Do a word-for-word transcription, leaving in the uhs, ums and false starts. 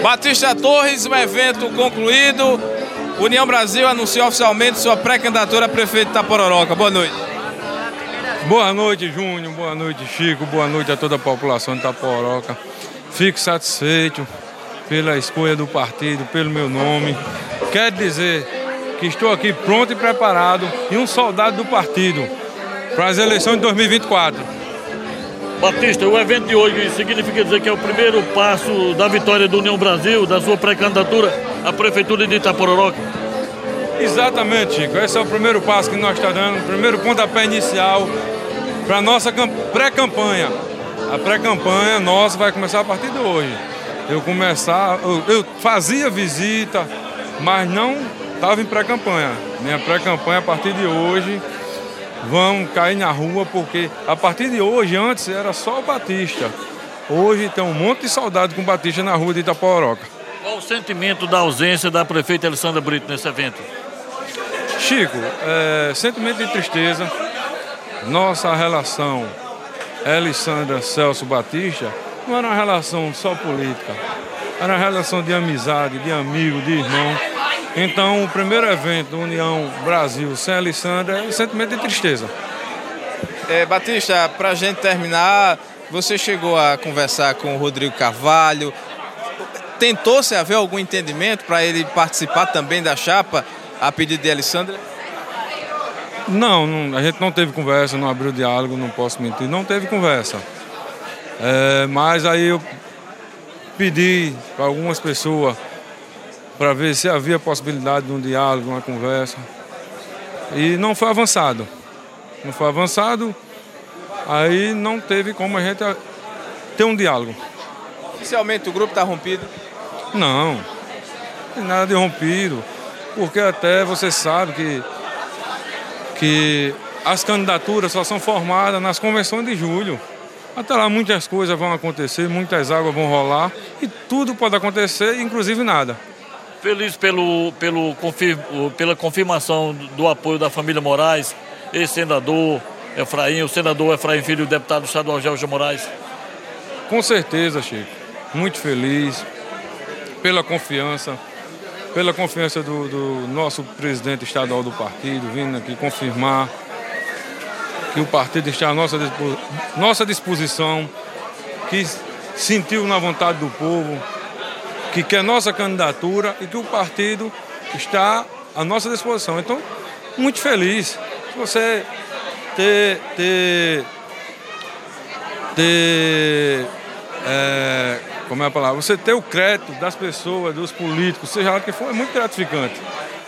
Batista Torres, um evento concluído. União Brasil anunciou oficialmente sua pré-candidatura a prefeito de Itapororoca. Boa noite. Boa noite, Júnior. Boa noite, Chico. Boa noite a toda a população de Itapororoca. Fico satisfeito pela escolha do partido, pelo meu nome. Quero dizer que estou aqui pronto e preparado e um soldado do partido para as eleições de dois mil e vinte e quatro. Batista, o evento de hoje significa dizer que é o primeiro passo da vitória do União Brasil, da sua pré-candidatura à prefeitura de Itapororoca? Exatamente, Chico. Esse é o primeiro passo que nós estamos dando, o primeiro pontapé inicial para a nossa pré-campanha. A pré-campanha nossa vai começar a partir de hoje. Eu começar, eu, eu fazia visita, mas não estava em pré-campanha. Minha pré-campanha a partir de hoje vão cair na rua, porque a partir de hoje, antes era só o Batista. Hoje tem um monte de soldado com Batista na rua de Itapororoca. Qual o sentimento da ausência da prefeita Elisandra Brito nesse evento? Chico, é, sentimento de tristeza. Nossa relação Elisandra Celso Batista não era uma relação só política, era uma relação de amizade, de amigo, de irmão. Então, o primeiro evento da União Brasil sem a Elisandra é um sentimento de tristeza. É, Batista, para a gente terminar, você chegou a conversar com o Rodrigo Carvalho. Tentou-se haver algum entendimento para ele participar também da chapa a pedido de Elisandra? Não, não, a gente não teve conversa, não abriu diálogo, não posso mentir, não teve conversa. É, mas aí eu pedi para algumas pessoas para ver se havia possibilidade de um diálogo, uma conversa. E não foi avançado. Não foi avançado, aí não teve como a gente ter um diálogo. Oficialmente o grupo está rompido? Não, não tem nada de rompido, porque até você sabe que, que as candidaturas só são formadas nas convenções de julho. Até lá muitas coisas vão acontecer, muitas águas vão rolar e tudo pode acontecer, inclusive nada. Feliz pelo, pelo, pela confirmação do apoio da família Moraes, ex-senador Efraim, o senador Efraim Filho e o deputado estadual Gelson Moraes. Com certeza, Chico. Muito feliz pela confiança, pela confiança do, do nosso presidente estadual do partido, vindo aqui confirmar que o partido está à nossa, nossa disposição, que sentiu na vontade do povo, que quer nossa candidatura e que o partido está à nossa disposição. Então, muito feliz. Você ter, ter, ter é, como é a palavra? Você ter o crédito das pessoas, dos políticos, seja lá o que for, é muito gratificante.